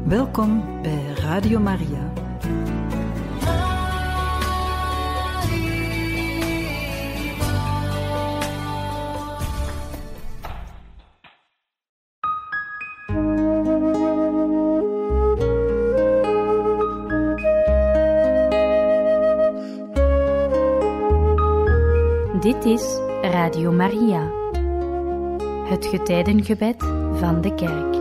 Welkom bij Radio Maria. Dit is Radio Maria, het getijdengebed van de Kerk.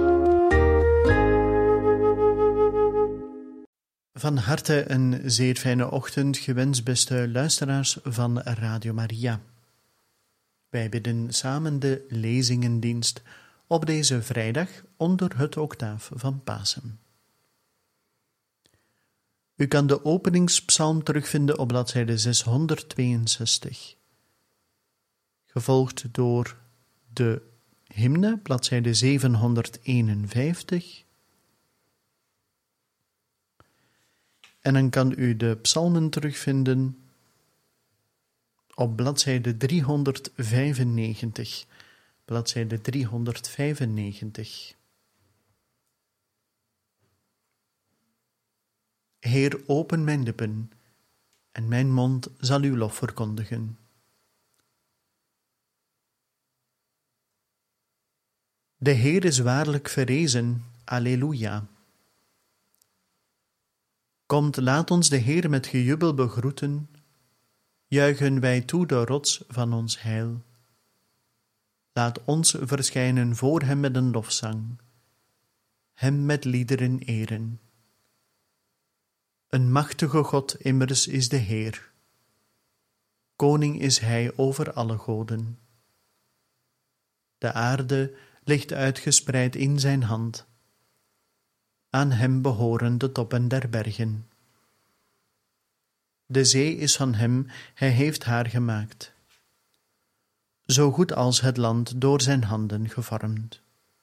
Van harte een zeer fijne ochtend gewenst, beste luisteraars van Radio Maria. Wij bidden samen de lezingendienst op deze vrijdag onder het octaaf van Pasen. U kan de openingspsalm terugvinden op bladzijde 662. Gevolgd door de hymne, bladzijde 751. En dan kan u de psalmen terugvinden op bladzijde 395. Bladzijde 395. Heer, open mijn lippen, en mijn mond zal uw lof verkondigen. De Heer is waarlijk verrezen, alleluia. Komt, laat ons de Heer met gejubel begroeten, juichen wij toe de rots van ons heil. Laat ons verschijnen voor hem met een lofzang, hem met liederen eren. Een machtige God immers is de Heer, koning is hij over alle goden. De aarde ligt uitgespreid in zijn hand, aan hem behoren de toppen der bergen. De zee is van hem, hij heeft haar gemaakt, zo goed als het land door zijn handen gevormd.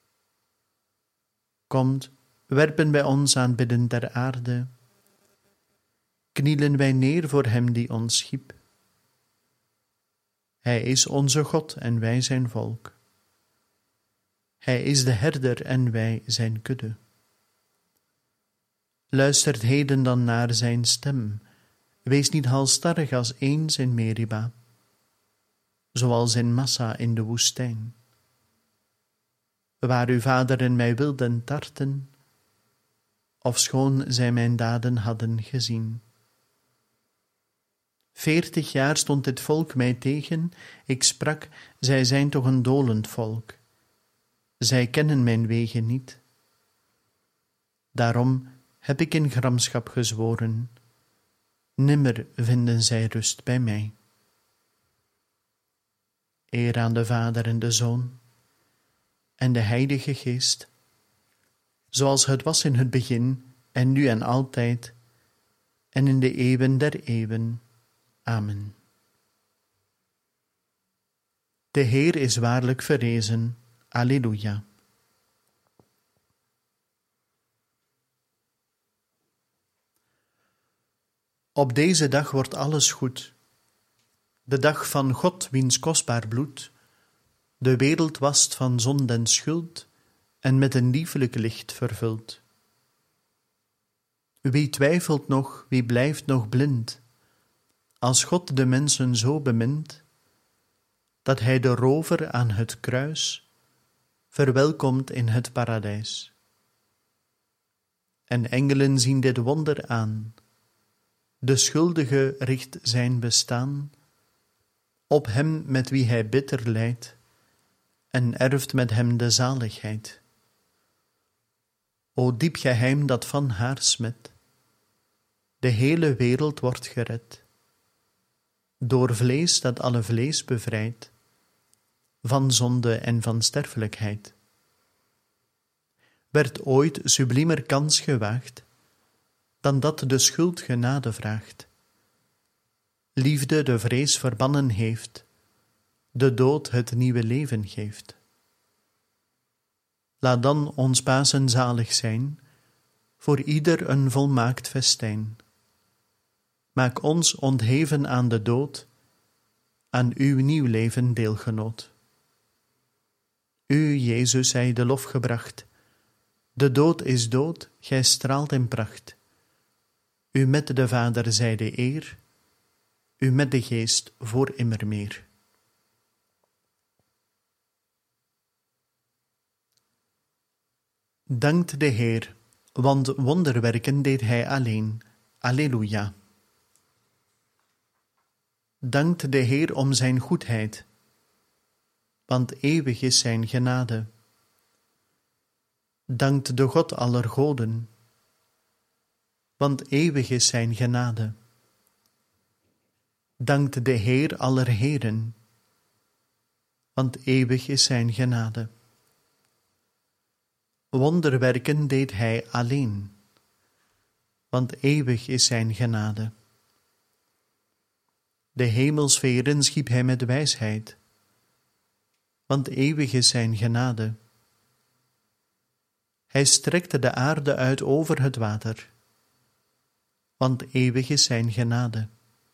Komt, werpen wij ons aanbidden ter aarde, knielen wij neer voor hem die ons schiep. Hij is onze God en wij zijn volk. Hij is de herder en wij zijn kudde. Luistert heden dan naar zijn stem, wees niet halsstarrig als eens in Meriba, zoals in Massa in de woestijn, waar uw vaderen mij wilden tarten, ofschoon zij mijn daden hadden gezien. 40 jaar stond dit volk mij tegen, ik sprak, zij zijn toch een dolend volk. Zij kennen mijn wegen niet. Daarom heb ik in gramschap gezworen, nimmer vinden zij rust bij mij. Eer aan de Vader en de Zoon en de Heilige Geest, zoals het was in het begin en nu en altijd en in de eeuwen der eeuwen. Amen. De Heer is waarlijk verrezen. Alleluia. Op deze dag wordt alles goed, de dag van God, wiens kostbaar bloed de wereld wast van zonde en schuld en met een liefelijk licht vervult. Wie twijfelt nog, wie blijft nog blind, als God de mensen zo bemint, dat hij de rover aan het kruis verwelkomt in het paradijs. En engelen zien dit wonder aan, de schuldige richt zijn bestaan op hem met wie hij bitter lijdt en erft met hem de zaligheid. O diep geheim dat van haar smet, de hele wereld wordt gered, door vlees dat alle vlees bevrijdt, van zonde en van sterfelijkheid. Werd ooit subliemer kans gewaagd, dan dat de schuld genade vraagt. Liefde de vrees verbannen heeft, de dood het nieuwe leven geeft. Laat dan ons Pasen zalig zijn, voor ieder een volmaakt festijn. Maak ons ontheven aan de dood, aan uw nieuw leven deelgenoot. U, Jezus, zij de lof gebracht, De dood is dood, gij straalt in pracht. U met de Vader zij de eer, u met de Geest voor immermeer. Dankt de Heer, want wonderwerken deed hij alleen. Alleluia. Dankt de Heer om zijn goedheid, want eeuwig is zijn genade. Dankt de God aller goden, want eeuwig is zijn genade. Dankt de Heer aller heren, want eeuwig is zijn genade. Wonderwerken deed hij alleen, want eeuwig is zijn genade. De hemelsferen schiep hij met wijsheid, want eeuwig is zijn genade. Hij strekte de aarde uit over het water, want eeuwig is zijn genade.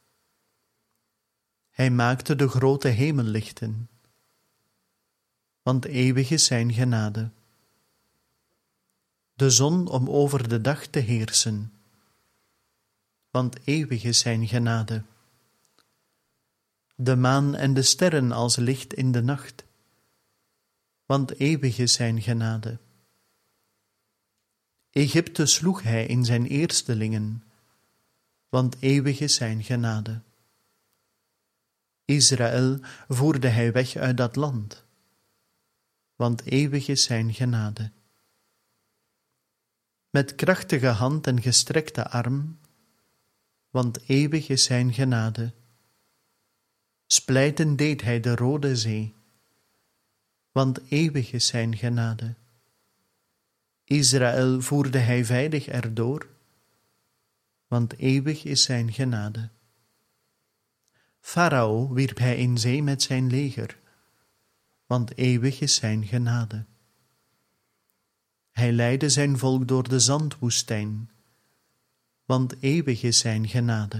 Hij maakte de grote hemellichten, want eeuwig is zijn genade. De zon om over de dag te heersen, want eeuwig is zijn genade. De maan en de sterren als licht in de nacht, want eeuwig is zijn genade. Egypte sloeg hij in zijn eerstelingen, want eeuwig is zijn genade. Israël voerde hij weg uit dat land, want eeuwig is zijn genade. Met krachtige hand en gestrekte arm, want eeuwig is zijn genade. Splijten deed hij de Rode Zee, want eeuwig is zijn genade. Israël voerde hij veilig erdoor, want eeuwig is zijn genade. Farao wierp hij in zee met zijn leger, want eeuwig is zijn genade. Hij leidde zijn volk door de zandwoestijn, want eeuwig is zijn genade.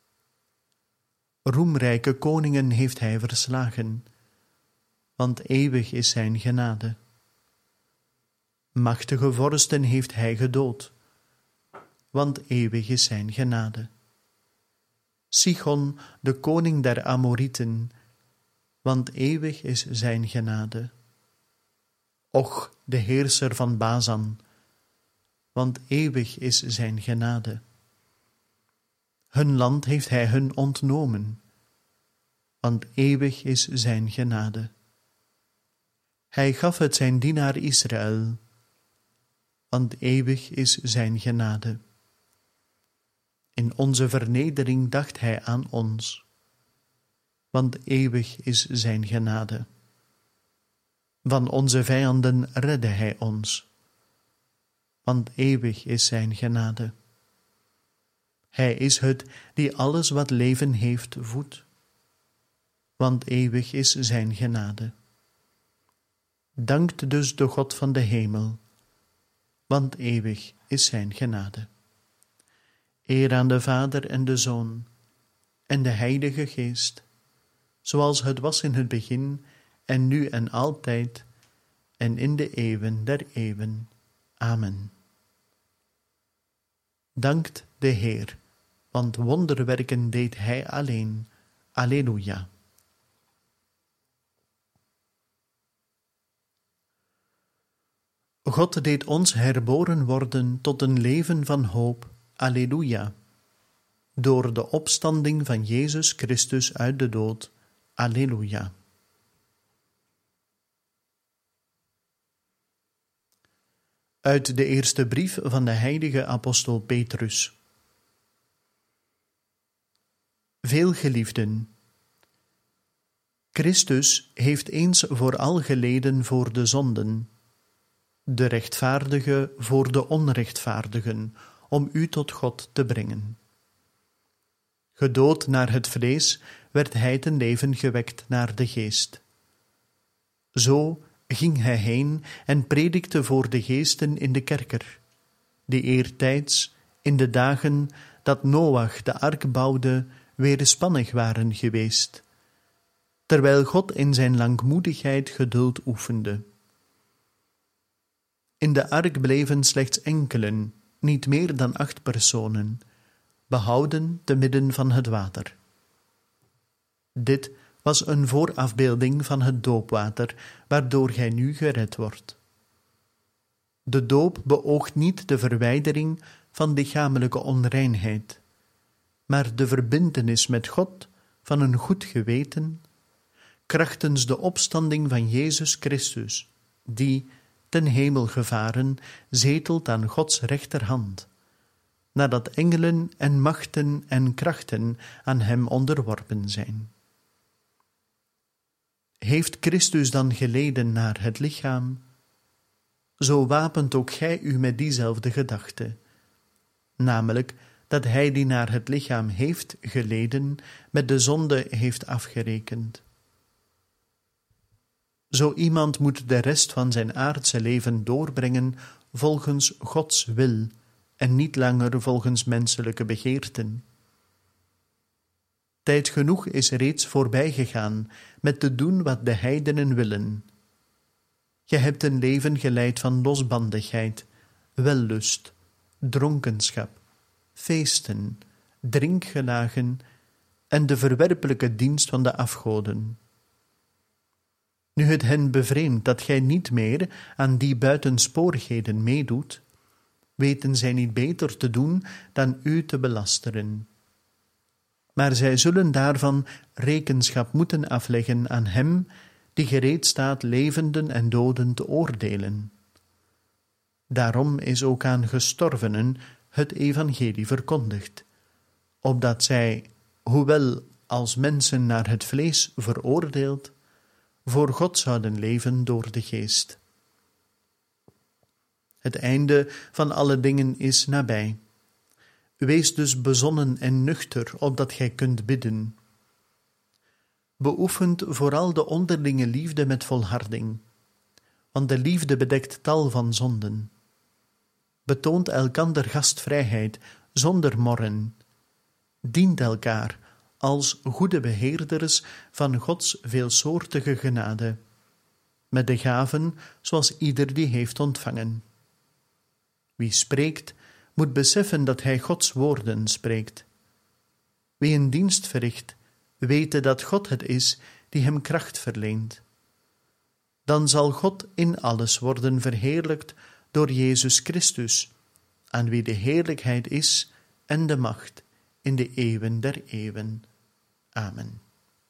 Roemrijke koningen heeft hij verslagen, want eeuwig is zijn genade. Machtige vorsten heeft hij gedood, want eeuwig is zijn genade. Sichon, de koning der Amorieten, want eeuwig is zijn genade. Och, de heerser van Bazan, want eeuwig is zijn genade. Hun land heeft hij hun ontnomen, want eeuwig is zijn genade. Hij gaf het zijn dienaar Israël, want eeuwig is zijn genade. In onze vernedering dacht hij aan ons, want eeuwig is zijn genade. Van onze vijanden redde hij ons, want eeuwig is zijn genade. Hij is het die alles wat leven heeft voedt, want eeuwig is zijn genade. Dankt dus de God van de hemel, want eeuwig is zijn genade. Eer aan de Vader en de Zoon en de Heilige Geest, zoals het was in het begin en nu en altijd en in de eeuwen der eeuwen. Amen. Dankt de Heer, want wonderwerken deed hij alleen. Alleluia. God deed ons herboren worden tot een leven van hoop. Alleluia. Door de opstanding van Jezus Christus uit de dood. Alleluia. Uit de eerste brief van de heilige apostel Petrus. Veelgeliefden, Christus heeft eens voor al geleden voor de zonden, de rechtvaardige voor de onrechtvaardigen, om u tot God te brengen. Gedood naar het vlees werd hij ten leven gewekt naar de geest. Zo ging hij heen en predikte voor de geesten in de kerker, die eertijds, in de dagen dat Noach de ark bouwde, weerspannig waren geweest, terwijl God in zijn langmoedigheid geduld oefende. In de ark bleven slechts enkelen, niet meer dan 8 personen, behouden te midden van het water. Dit was een voorafbeelding van het doopwater, waardoor gij nu gered wordt. De doop beoogt niet de verwijdering van lichamelijke onreinheid, maar de verbintenis met God van een goed geweten, krachtens de opstanding van Jezus Christus, die, ten hemel gevaren, zetelt aan Gods rechterhand, nadat engelen en machten en krachten aan hem onderworpen zijn. Heeft Christus dan geleden naar het lichaam? Zo wapent ook gij u met diezelfde gedachte, namelijk dat hij die naar het lichaam heeft geleden, met de zonde heeft afgerekend. Zo iemand moet de rest van zijn aardse leven doorbrengen volgens Gods wil en niet langer volgens menselijke begeerten. Tijd genoeg is reeds voorbijgegaan met te doen wat de heidenen willen. Je hebt een leven geleid van losbandigheid, wellust, dronkenschap, feesten, drinkgelagen en de verwerpelijke dienst van de afgoden. Nu het hen bevreemdt dat gij niet meer aan die buitensporigheden meedoet, weten zij niet beter te doen dan u te belasteren. Maar zij zullen daarvan rekenschap moeten afleggen aan hem die gereed staat levenden en doden te oordelen. Daarom is ook aan gestorvenen het evangelie verkondigd, opdat zij, hoewel als mensen naar het vlees veroordeeld, voor God zouden leven door de geest. Het einde van alle dingen is nabij. Wees dus bezonnen en nuchter, opdat gij kunt bidden. Beoefent vooral de onderlinge liefde met volharding, want de liefde bedekt tal van zonden. Betoont elkander gastvrijheid, zonder morren. Dient elkaar als goede beheerders van Gods veelsoortige genade, met de gaven zoals ieder die heeft ontvangen. Wie spreekt, moet beseffen dat hij Gods woorden spreekt. Wie een dienst verricht, wete dat God het is die hem kracht verleent. Dan zal God in alles worden verheerlijkt door Jezus Christus, aan wie de heerlijkheid is en de macht in de eeuwen der eeuwen. Amen.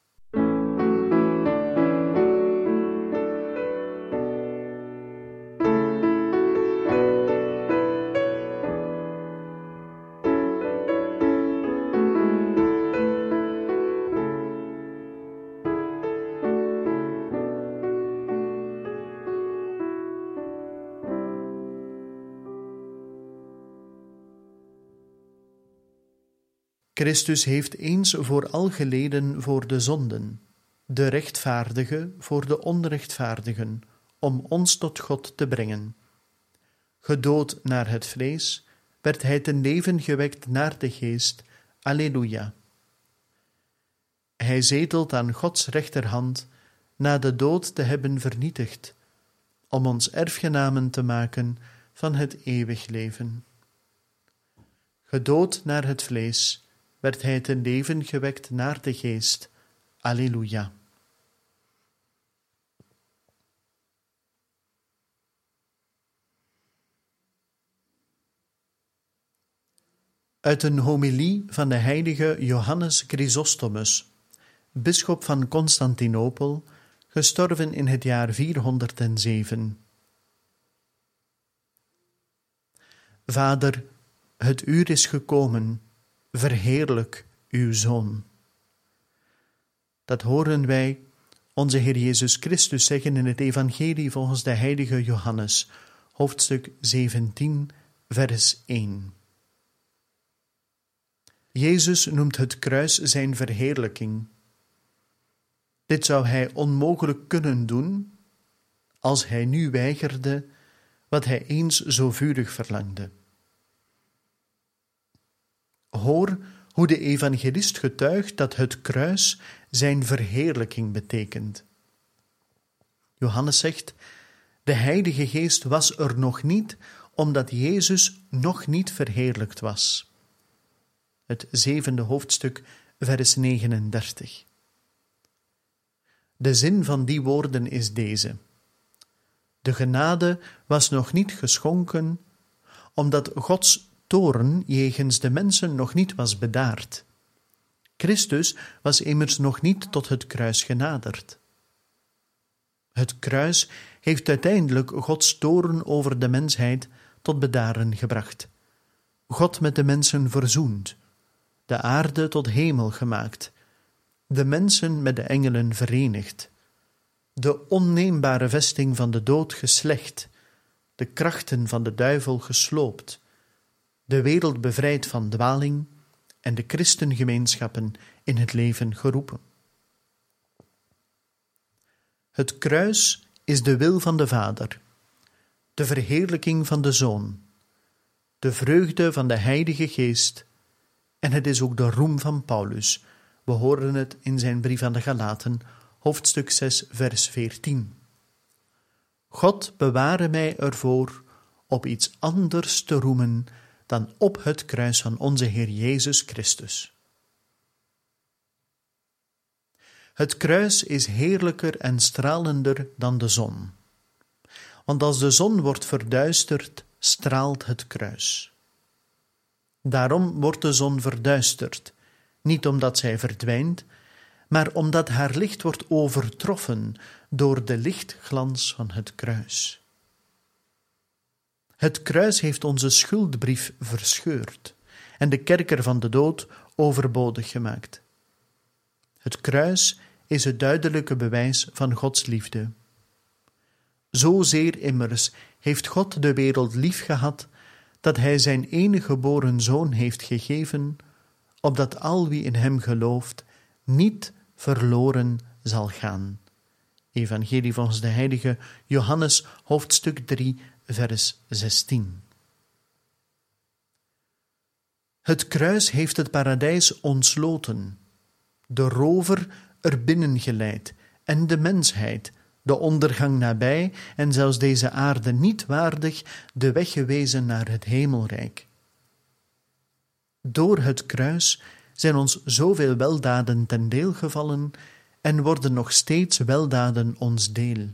Christus heeft eens voor al geleden voor de zonden, de rechtvaardige voor de onrechtvaardigen, om ons tot God te brengen. Gedood naar het vlees, werd hij ten leven gewekt naar de geest. Alleluia. Hij zetelt aan Gods rechterhand, na de dood te hebben vernietigd, om ons erfgenamen te maken van het eeuwig leven. Gedood naar het vlees, werd hij ten leven gewekt naar de geest. Alleluia. Uit een homilie van de heilige Johannes Chrysostomus, bisschop van Constantinopel, gestorven in het jaar 407. Vader, het uur is gekomen, verheerlijk uw Zoon. Dat horen wij onze Heer Jezus Christus zeggen in het evangelie volgens de heilige Johannes, hoofdstuk 17, vers 1. Jezus noemt het kruis zijn verheerlijking. Dit zou hij onmogelijk kunnen doen als hij nu weigerde wat hij eens zo vurig verlangde. Hoor hoe de evangelist getuigt dat het kruis zijn verheerlijking betekent. Johannes zegt: De Heilige Geest was er nog niet, omdat Jezus nog niet verheerlijkt was. Het 7e hoofdstuk, vers 39. De zin van die woorden is deze: de genade was nog niet geschonken, omdat Gods toorn jegens de mensen nog niet was bedaard. Christus was immers nog niet tot het kruis genaderd. Het kruis heeft uiteindelijk Gods toorn over de mensheid tot bedaren gebracht, God met de mensen verzoend, de aarde tot hemel gemaakt, de mensen met de engelen verenigd, de onneembare vesting van de dood geslecht, de krachten van de duivel gesloopt, de wereld bevrijd van dwaling en de christengemeenschappen in het leven geroepen. Het kruis is de wil van de Vader, de verheerlijking van de Zoon, de vreugde van de Heilige Geest en het is ook de roem van Paulus. We horen het in zijn brief aan de Galaten, hoofdstuk 6, vers 14. God beware mij ervoor op iets anders te roemen dan op het kruis van onze Heer Jezus Christus. Het kruis is heerlijker en stralender dan de zon. Want als de zon wordt verduisterd, straalt het kruis. Daarom wordt de zon verduisterd, niet omdat zij verdwijnt, maar omdat haar licht wordt overtroffen door de lichtglans van het kruis. Het kruis heeft onze schuldbrief verscheurd en de kerker van de dood overbodig gemaakt. Het kruis is het duidelijke bewijs van Gods liefde. Zozeer immers heeft God de wereld lief gehad, dat hij zijn enige geboren Zoon heeft gegeven, opdat al wie in hem gelooft niet verloren zal gaan. Evangelie volgens de heilige Johannes, hoofdstuk 3, vers 16. Het kruis heeft het paradijs ontsloten, de rover er binnen geleid en de mensheid, de ondergang nabij en zelfs deze aarde niet waardig, de weg gewezen naar het hemelrijk. Door het kruis zijn ons zoveel weldaden ten deel gevallen en worden nog steeds weldaden ons deel.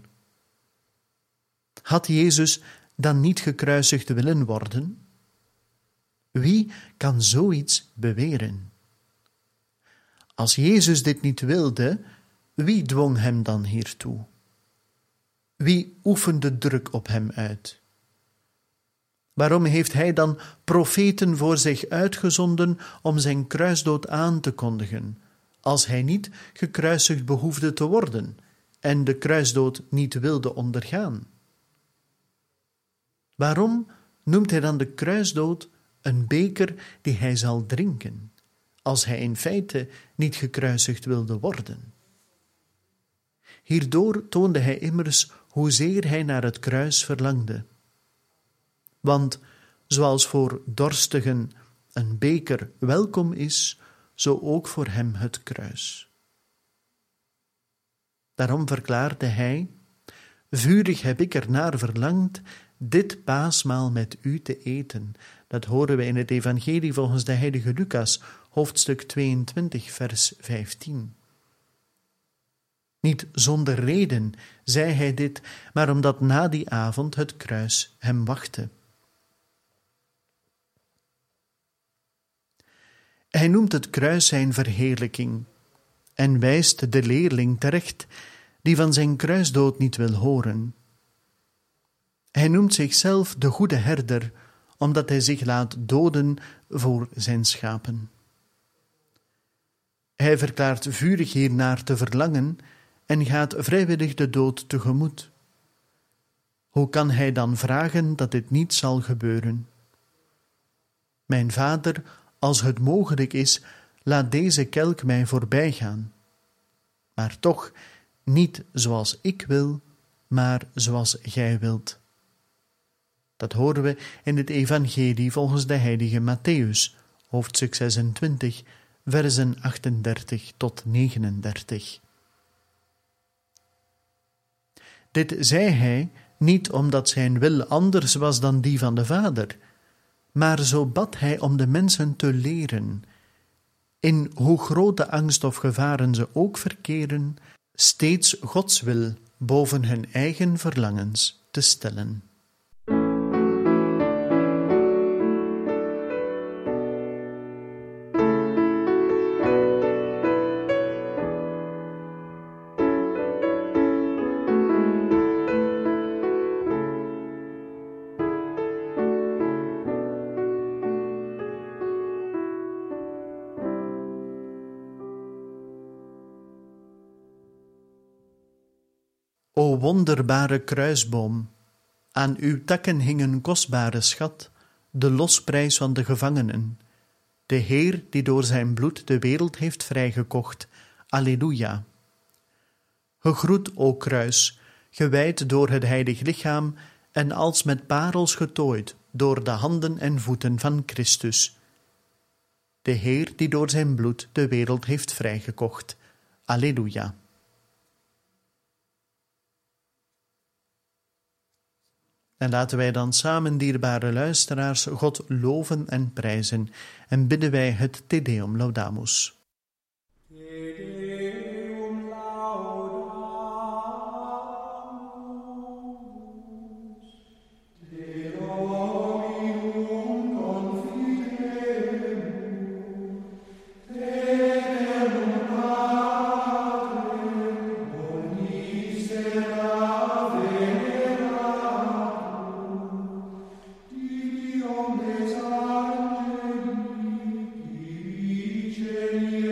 Had Jezus dan niet gekruisigd willen worden? Wie kan zoiets beweren? Als Jezus dit niet wilde, wie dwong hem dan hiertoe? Wie oefende druk op hem uit? Waarom heeft hij dan profeten voor zich uitgezonden om zijn kruisdood aan te kondigen, als hij niet gekruisigd behoefde te worden en de kruisdood niet wilde ondergaan? Waarom noemt hij dan de kruisdood een beker die hij zal drinken, als hij in feite niet gekruisigd wilde worden? Hierdoor toonde hij immers hoezeer hij naar het kruis verlangde. Want zoals voor dorstigen een beker welkom is, zo ook voor hem het kruis. Daarom verklaarde hij: vurig heb ik ernaar verlangd dit paasmaal met u te eten. Dat horen we in het Evangelie volgens de heilige Lucas, hoofdstuk 22, vers 15. Niet zonder reden zei hij dit, maar omdat na die avond het kruis hem wachtte. Hij noemt het kruis zijn verheerlijking en wijst de leerling terecht die van zijn kruisdood niet wil horen. Hij noemt zichzelf de goede herder, omdat hij zich laat doden voor zijn schapen. Hij verklaart vurig hiernaar te verlangen en gaat vrijwillig de dood tegemoet. Hoe kan hij dan vragen dat dit niet zal gebeuren? Mijn Vader, als het mogelijk is, laat deze kelk mij voorbijgaan. Maar toch, niet zoals ik wil, maar zoals gij wilt. Dat horen we in het Evangelie volgens de heilige Mattheüs, hoofdstuk 26, versen 38 tot 39. Dit zei hij niet omdat zijn wil anders was dan die van de Vader, maar zo bad hij om de mensen te leren, in hoe grote angst of gevaren ze ook verkeren, steeds Gods wil boven hun eigen verlangens te stellen. O wonderbare kruisboom, aan uw takken hing een kostbare schat, de losprijs van de gevangenen, de Heer die door zijn bloed de wereld heeft vrijgekocht. Alleluia. Gegroet, o kruis, gewijd door het heilig lichaam en als met parels getooid door de handen en voeten van Christus. De Heer die door zijn bloed de wereld heeft vrijgekocht. Alleluia. En laten wij dan samen, dierbare luisteraars, God loven en prijzen en bidden wij het Te Deum Laudamus. Omnes angeli,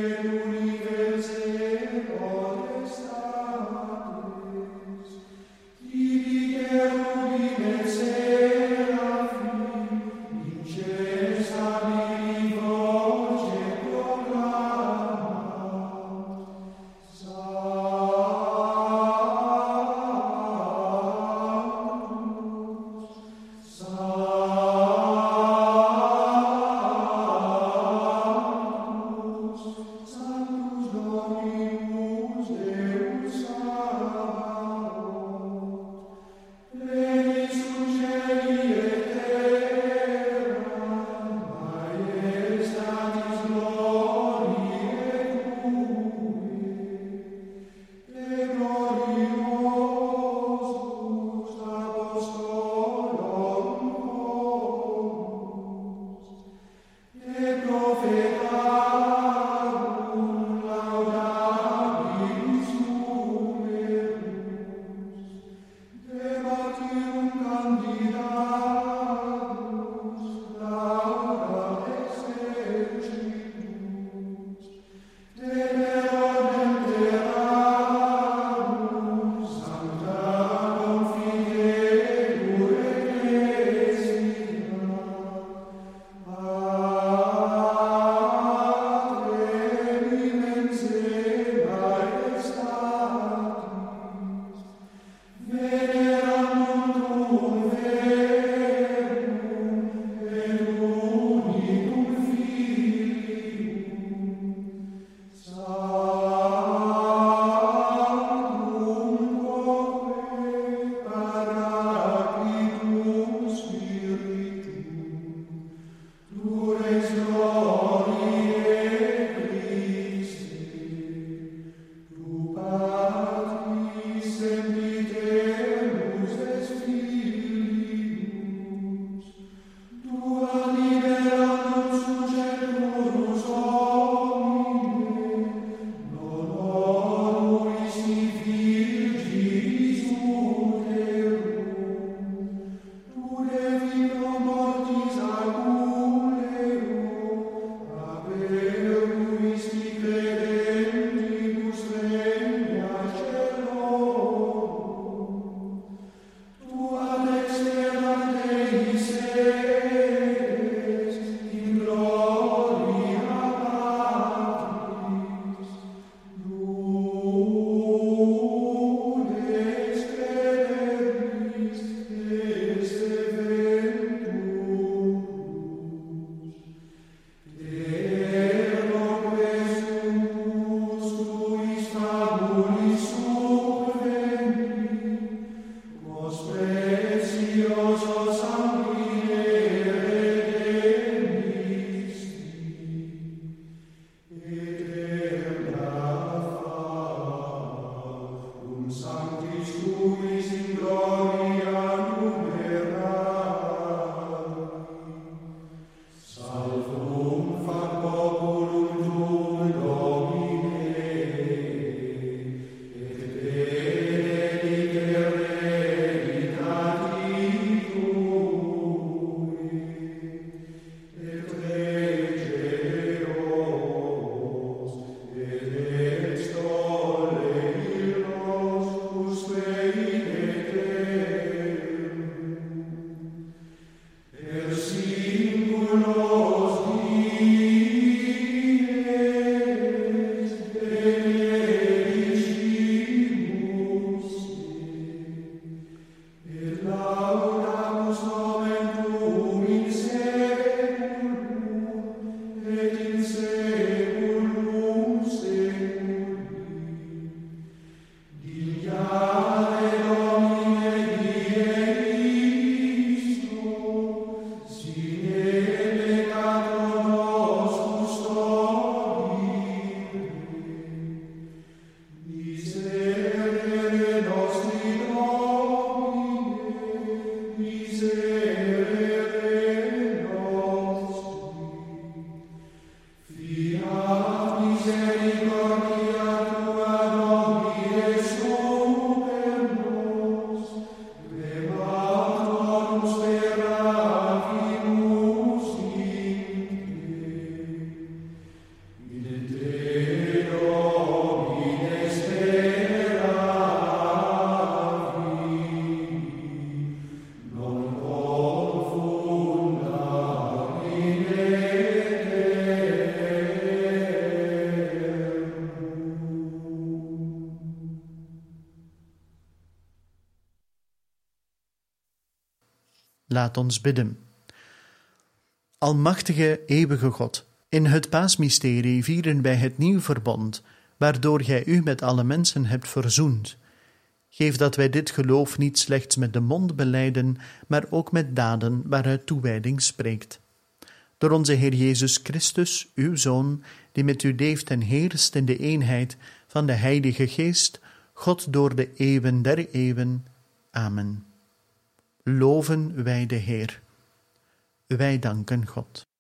Laat ons bidden. Almachtige, eeuwige God, in het paasmysterie vieren wij het nieuw verbond, waardoor gij u met alle mensen hebt verzoend. Geef dat wij dit geloof niet slechts met de mond belijden, maar ook met daden waaruit toewijding spreekt. Door onze Heer Jezus Christus, uw Zoon, die met u leeft en heerst in de eenheid van de Heilige Geest, God door de eeuwen der eeuwen. Amen. Loven wij de Heer. Wij danken God.